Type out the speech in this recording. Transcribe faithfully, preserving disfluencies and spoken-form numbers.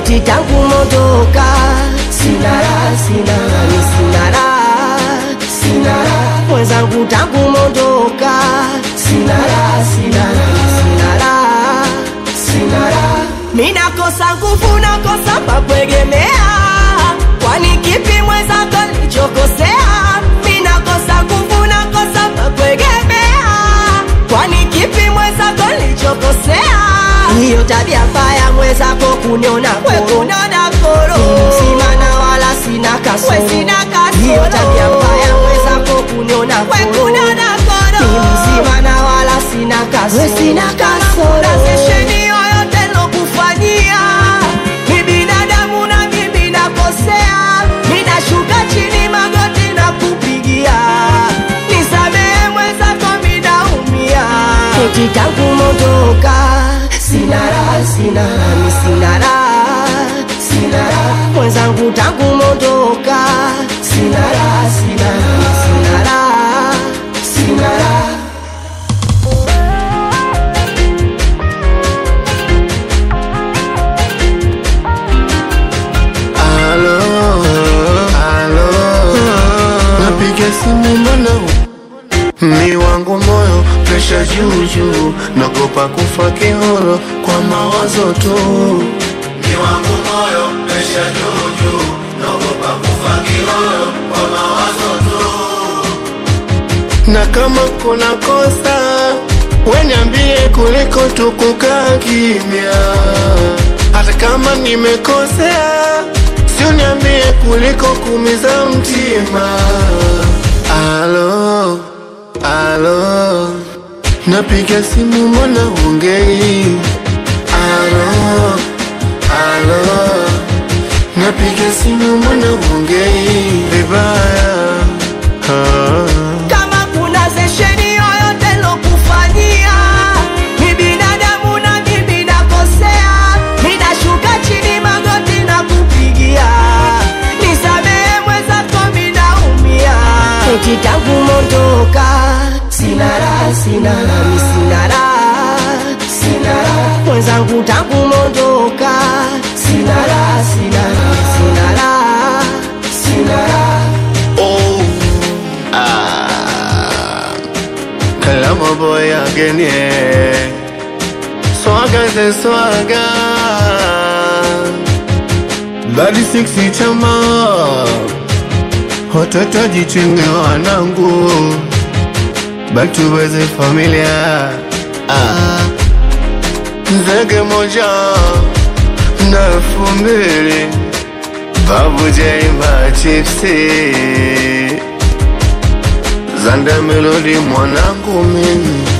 eti tangu mondoka sina raha, sina raha, sina raha, sina raha. Mwenzangu tangu mondoka sina raha, sina raha, sina raha, sina raha. Mina kosa nguvu, nakosa pa kuegemea, kwani kipi mwenzako nilichokosea? Mina kosa nguvu, nakosa pa kuegemea, kwani kipi mwenzako nilichokosea? Hiyo tabia mbaya mwenzako kuniona koro, kuniona koro, mzima na wala sina kasoro, sina kasoro. Hiyo tabia mbaya mwenzako kuniona koro, kuniona koro, mzima na wala sina kasoro, sina kasoro. Sesheni yoyote lokufanyia, ni binadamu na mimi nakosea, ninashuka chini magoti na kupigia, nisamehe mwenzako mimi naumia. Eti tangu mondoka sina raha, sina raha, sina raha, sina raha. Mwenzangu tangu mondoka sina raha, sina raha, sina raha, sina raha. Alo, alo, napiga simu mwanao, ni wangu moyo, presha juu juu, nagopa kufa kihoro kwa mawazo tu. Ni wangu moyo, presha juu juu, nagopa kufa kihoro kwa mawazo tu. Na kama kuna kosa, we niambie kuliko tukukaa kimya. Hata kama nimekosea, sio niambie kuliko kumiza mtima. Alo, alo, napiga simu mbona ongei? Alo, alo, napiga simu mbona ongei? Vibaya, ah. Kama kuna sesheni yoyote lokufanyia, ni binadamu na mimi nakosea, ninashuka chini magoti na kupigia, nisamehe mwenzako mimi naumia. Eti tangu mondoka sina raha, sina raha, sina raha, sina raha. Mwenzangu tangu mondoka sina raha, sina raha, sina raha, sina raha. Oh, ah, Kalama boy again, yeah. Swaga ze swaga, badi siksi chama, watoto jichunge wanangu, back to basic familia. Ah, zege moja na elfu mbili, Babu Jaima chipsi, Zanda Melody mwanangu mimi.